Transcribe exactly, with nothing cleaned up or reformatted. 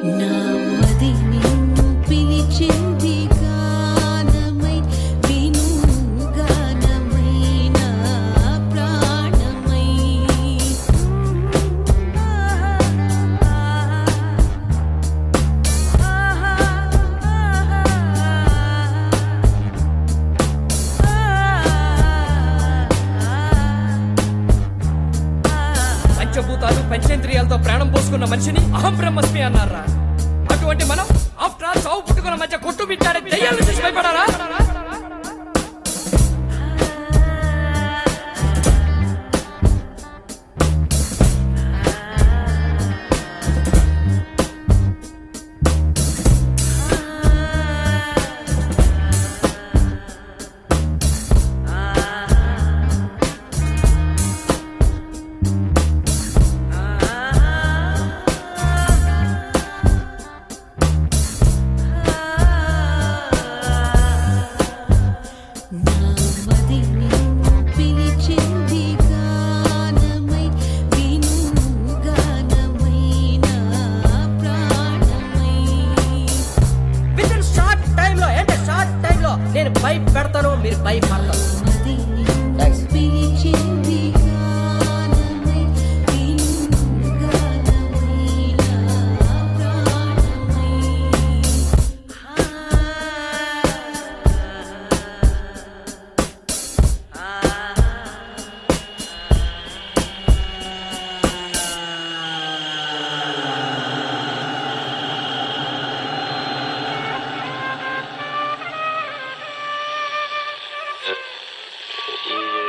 పంచభూతాలు పంచేంద్రియాలతో ప్రాణం పోసుకున్న మనిషిని అహం బ్రహ్మస్మి అన్నారా? అటువంటి మనం ఆఫ్టర్ ఆల్ చావు పుట్టుకున్న మధ్య కొట్టు బిట్టాడే దయ్యాలను చూసి భయపడారా? నేను భయపెడతాను, మీరు భయపడతాను. You